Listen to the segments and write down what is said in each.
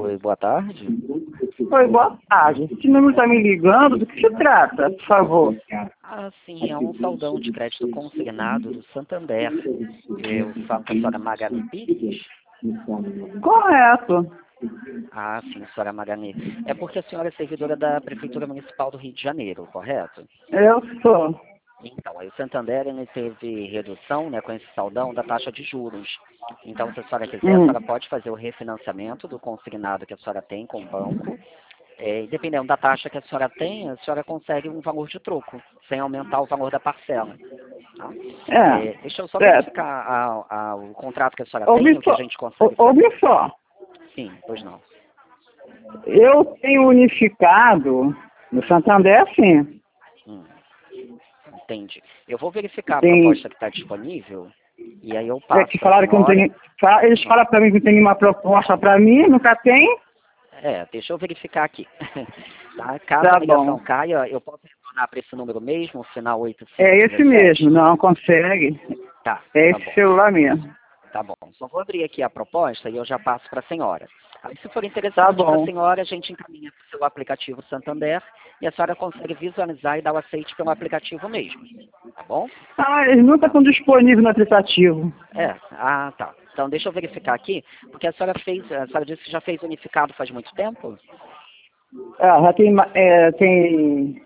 Oi, boa tarde. Oi, boa tarde. Esse número está me ligando, do que se trata, por favor? Ah, sim, é um saudão de crédito consignado do Santander. Eu falo com a senhora Magani Pires. Correto. Ah, sim, senhora Magani. É porque a senhora é servidora da Prefeitura Municipal do Rio de Janeiro, correto? Eu sou. Então, aí o Santander ele teve redução, né, com esse saldão da taxa de juros. Então, se a senhora quiser, a senhora pode fazer o refinanciamento do consignado que a senhora tem com o banco. E dependendo da taxa que a senhora tem, a senhora consegue um valor de troco, sem aumentar o valor da parcela. Tá? Deixa eu só verificar o contrato que a senhora tem, o que a gente consegue fazer. Ouve só. Sim, pois não. Eu tenho unificado no Santander, sim. Entendi. Eu vou verificar a proposta que está disponível e aí eu passo. Que falaram que não tem. Eles falam para mim que tem nenhuma proposta para mim, nunca tem. Deixa eu verificar aqui. Tá? Caso a ligação caia, eu posso retornar para esse número mesmo, final 8517? É esse mesmo, não consegue. Tá. É esse celular mesmo. Tá bom. Só vou abrir aqui a proposta e eu já passo para a senhora. Aí, se for interessante para a senhora, a gente encaminha para o seu aplicativo Santander e a senhora consegue visualizar e dar o aceite pelo aplicativo mesmo. Tá bom? Eles nunca estão disponíveis no aplicativo. Tá. Então, deixa eu verificar aqui, porque a senhora disse que já fez unificado faz muito tempo? Já tem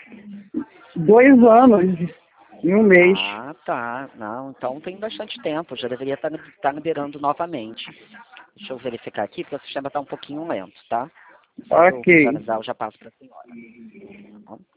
2 anos e 1 mês. Tá. Não, então tem bastante tempo, já deveria estar liberando novamente. Deixa eu verificar aqui, porque o sistema está um pouquinho lento, tá? Se eu visualizar, eu já passo para a senhora. Tá bom?